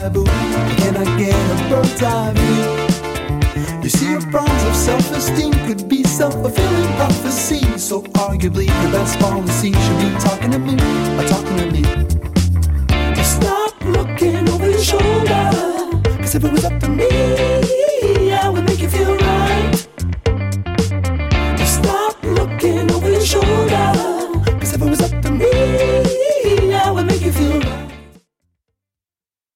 taboo. Can I get a bird's eye view? You see, your problems of self-esteem could be self-fulfilling prophecy. So arguably your best policy should be talking to me, or talking to me. Just stop looking over your shoulder, 'cause if it was up to me,